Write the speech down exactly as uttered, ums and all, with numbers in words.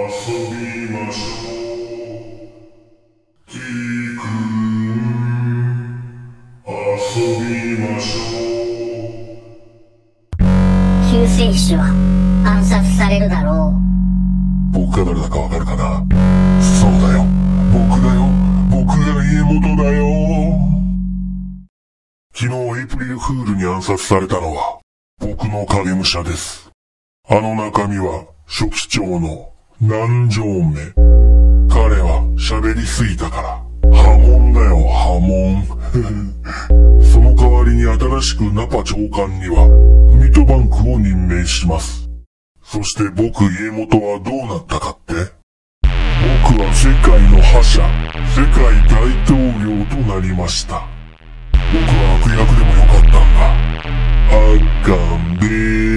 遊びましょう。キくん、遊びましょう。救世主は暗殺されるだろう。僕が誰だかわかるかな？そうだよ。僕だよ。僕が家元だよ。昨日エイプリルフールに暗殺されたのは僕の影武者です。あの中身は初期長の南條目。彼は喋りすぎたから波紋だよ、波紋。その代わりに新しくナパ長官にはミトバンクを任命します。そして僕家元はどうなったかって？僕は世界の覇者、世界大統領となりました。僕は悪役でもよかったんだ。あかんべー。